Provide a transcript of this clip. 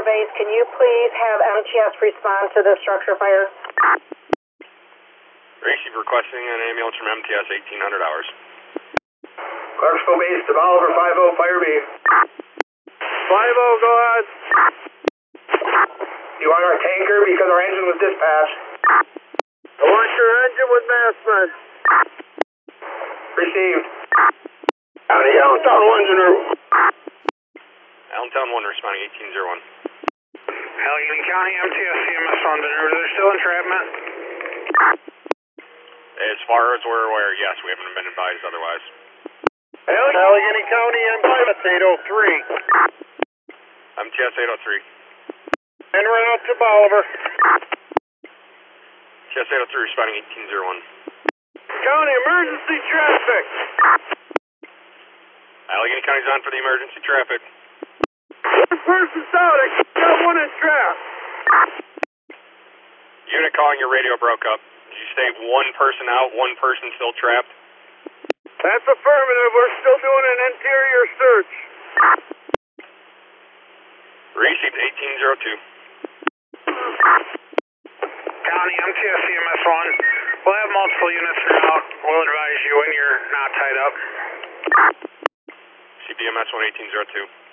base, can you please have MTS respond to the structure fire? Receive requesting an ambulance from MTS 1800 hours. Clarksville base to Bolivar 50, fire B. 50, go ahead. You want our tanker because our engine was dispatched? I want your engine with massman. Received. County, Allentown 1's en route. Allentown 1 responding 1801. Allegheny County, MTS CMS 1's en route. Are there still entrapment? As far as we're aware, yes, we haven't been advised otherwise. Allegheny County, MTS 803. MTS 803. En route to Bolivar. MTS 803 responding 1801. County emergency traffic. Allegheny County's on for the emergency traffic. One person's out. I got one in trap. Unit calling, your radio broke up. Did you state one person out, one person still trapped? That's affirmative. We're still doing an interior search. Received 1802. County, MTS CMS 1. We'll have multiple units now. We'll advise you when you're not tied up. CBMS 1802.